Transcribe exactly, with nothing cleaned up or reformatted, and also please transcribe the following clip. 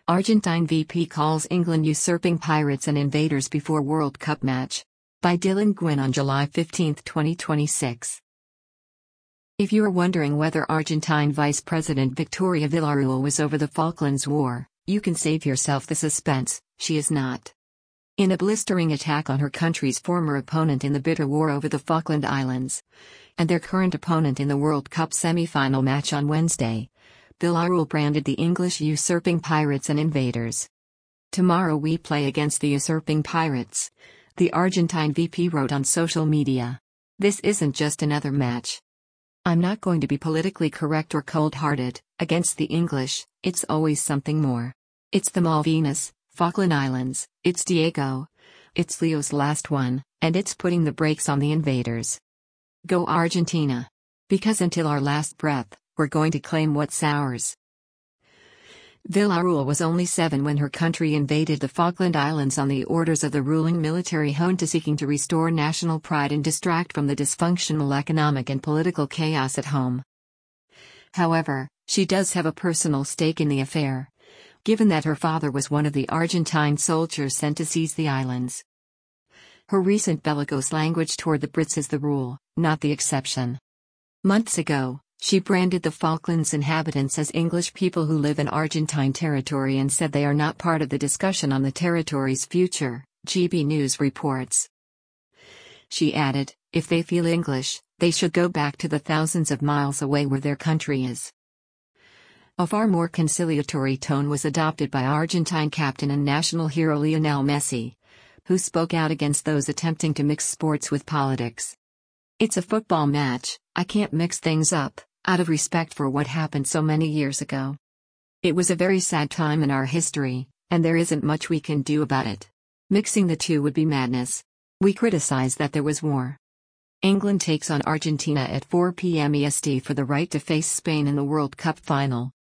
Argentine V P calls England usurping pirates and invaders before World Cup match. By Dylan Gwynn on July fifteenth, twenty twenty-six. If you are wondering whether Argentine Vice President Victoria Villarruel was over the Falklands War, you can save yourself the suspense. She is not. In a blistering attack on her country's former opponent in the bitter war over the Falkland Islands, and their current opponent in the World Cup semi-final match on Wednesday, Villarruel branded the English usurping pirates and invaders. "Tomorrow we play against the usurping pirates," the Argentine V P wrote on social media. "This isn't just another match. I'm not going to be politically correct or cold-hearted. Against the English, it's always something more. It's the Malvinas, Falkland Islands, it's Diego. It's Leo's last one, and it's putting the brakes on the invaders. Go Argentina. Because until our last breath, we're going to claim what's ours." Villarruel was only seven when her country invaded the Falkland Islands on the orders of the ruling military junta seeking to restore national pride and distract from the dysfunctional economic and political chaos at home. However, she does have a personal stake in the affair, given that her father was one of the Argentine soldiers sent to seize the islands. Her recent bellicose language toward the Brits is the rule, not the exception. Months ago, she branded the Falklands inhabitants as English people who live in Argentine territory and said they are not part of the discussion on the territory's future, G B News reports. She added, "If they feel English, they should go back to the thousands of miles away where their country is." A far more conciliatory tone was adopted by Argentine captain and national hero Lionel Messi, who spoke out against those attempting to mix sports with politics. "It's a football match, I can't mix things up, out of respect for what happened so many years ago. It was a very sad time in our history, and there isn't much we can do about it. Mixing the two would be madness. We criticize that there was war." England takes on Argentina at four p m E S T for the right to face Spain in the World Cup final.